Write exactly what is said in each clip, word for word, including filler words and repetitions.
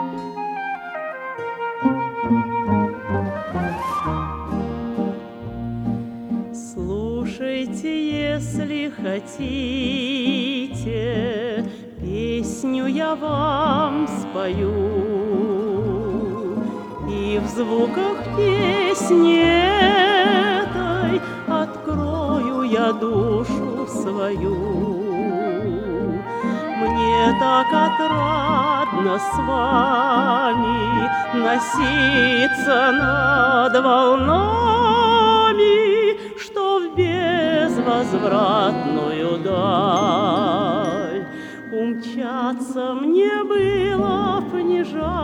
Слушайте, если хотите, песню я вам спою, и в звуках песни этой открою я душу свою. Мне так отрадно с вами носиться над волнами, что в безвозвратную даль умчаться мне было б не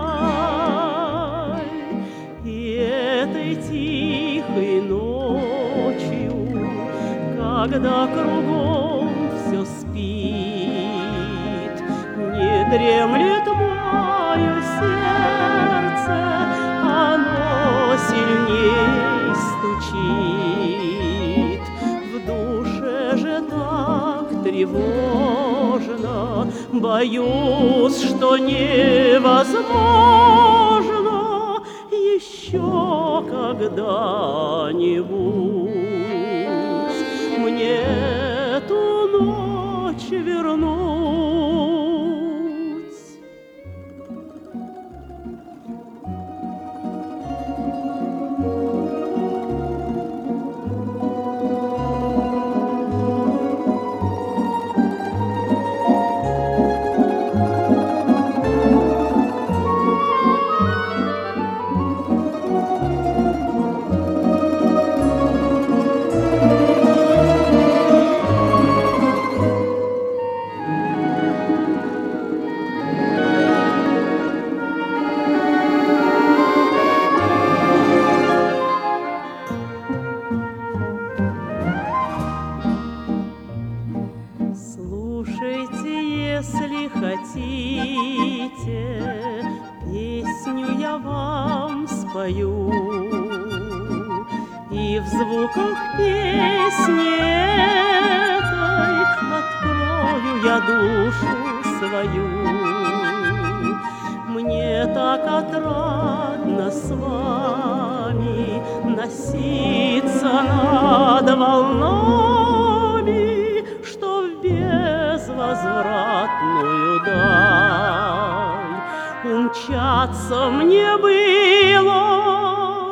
жаль. И этой тихой ночью, когда кругом все спит, не дремлет мое сердце, оно сильней стучит. В душе же так тревожно, боюсь, что невозможно еще когда-нибудь мне эту ночь вернуть. Слушайте, если хотите, песню я вам спою, и в звуках песни этой открою я душу свою. Мне так отрадно с вами носиться над волнами, что в безвозвратную даль умчаться мне было